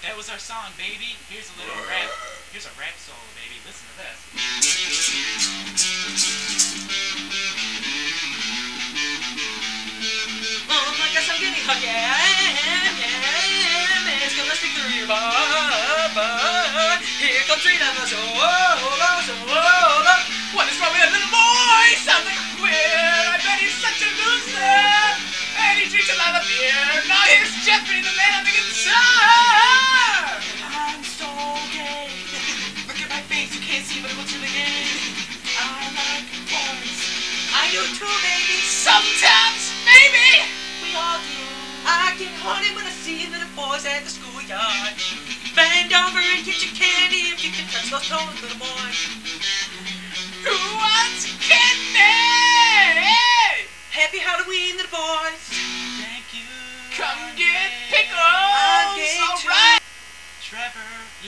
That was our song, baby. Here's a little rap. Here's a rap solo, baby. Listen to this. I guess I'm getting hot, yeah. It's gonna stick through your butt. Here comes three numbers. What is wrong with that little boy? Sounds like a queer. I bet he's such a loser. And he drinks a lot of beer. Now here's Jeffrey, the man on the guitar. I'm so gay. Look at my face, you can't see, but it looks really gay. I like boys. I do too, baby. Sometimes, maybe. We all do. I get horny when I see little boys at the schoolyard. Bend over and get your candy if you can touch those toes, little boy. Who wants candy? Happy Halloween, little boys. Thank you. Come get pickles. All right. Trevor.